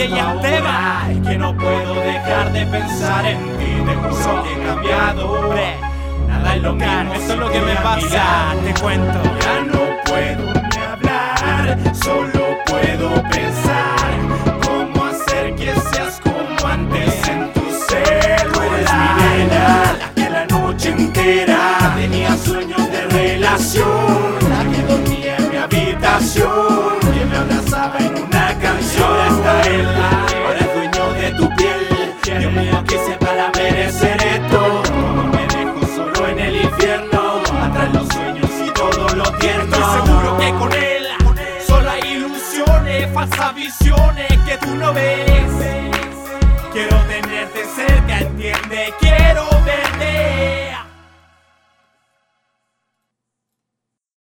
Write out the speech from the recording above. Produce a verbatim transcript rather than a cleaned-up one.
D J Esteban. Es que no puedo dejar de pensar en ti. Te juro que he cambiado. Nada es lo mismo. Esto es lo que me pasa, te cuento. Ya no puedo ni hablar, solo puedo pensar cómo hacer que seas como antes en tu celular. Tú eres mi nena, la que la noche entera tenía sueños de relación, la que dormía en mi habitación, que me abrazaba en una canción. Ahora está él, ahora es dueño de tu piel. Dios mío, ¿qué hice para merecer esto? No me dejo solo en el infierno, atrás los sueños y todo lo tierno. Estoy seguro que con él solo hay ilusiones, falsas visiones que tú no ves. Quiero tenerte cerca, entiende, quiero verte.